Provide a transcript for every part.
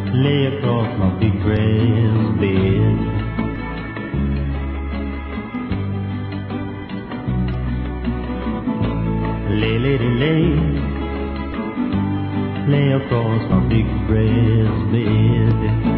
lay across my big brass bed. Lay across my big brass bed.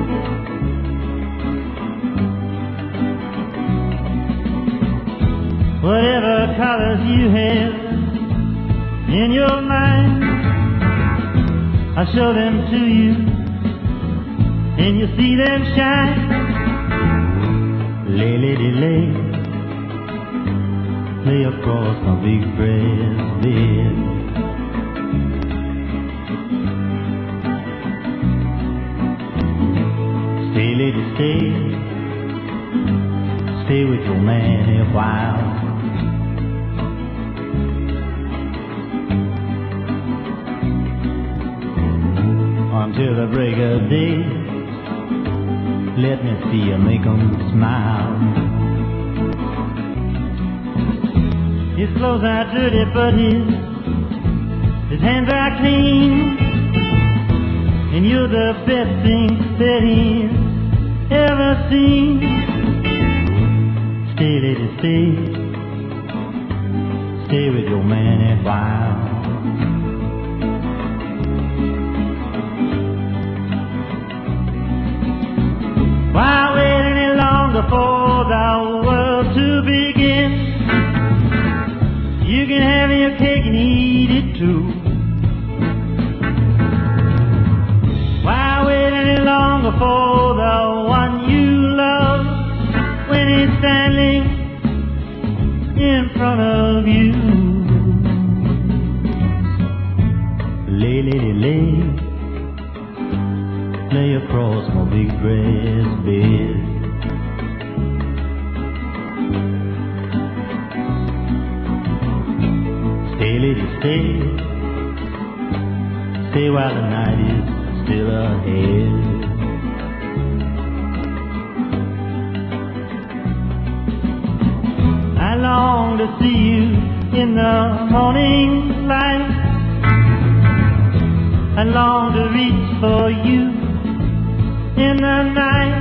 Whatever colors you have in your mind, I show them to you, and you see them shine. Lay across my big brass bed. Stay, lady, stay with your man a while. Until the break of day, let me see you make 'em smile. His clothes are dirty, but his hands are clean, and you're the best thing that he's ever seen. Stay, lady, stay with your man a while. Why wait any longer for the world to begin? You can have your cake and eat it too. Why wait any longer for the one you love when he's standing in front of you? Lay across my big brass bed. Stay, lady, stay while the night is still ahead. I long to see you in the morning light. I long to reach for you in the night.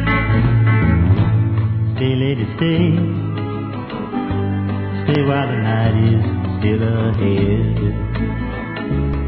Stay, lady, stay while the night is still ahead.